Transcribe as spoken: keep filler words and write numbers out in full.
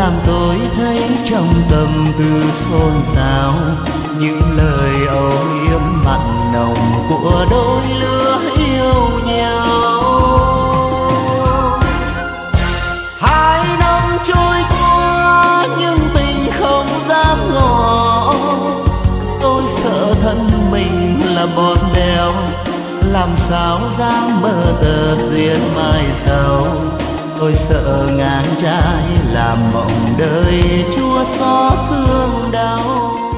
làm tôi thấy trong tâm tư xôn xao những lời âu yếm mặn nồng của đôi lứa yêu nhau. Hai năm trôi qua nhưng tình không dám ngỏ, tôi sợ thân mình là bọt đèo, làm sao dám mơ tờ duyên mai sau. Tôi sợ ngàn trái làm mộng đời chua xót thương đau.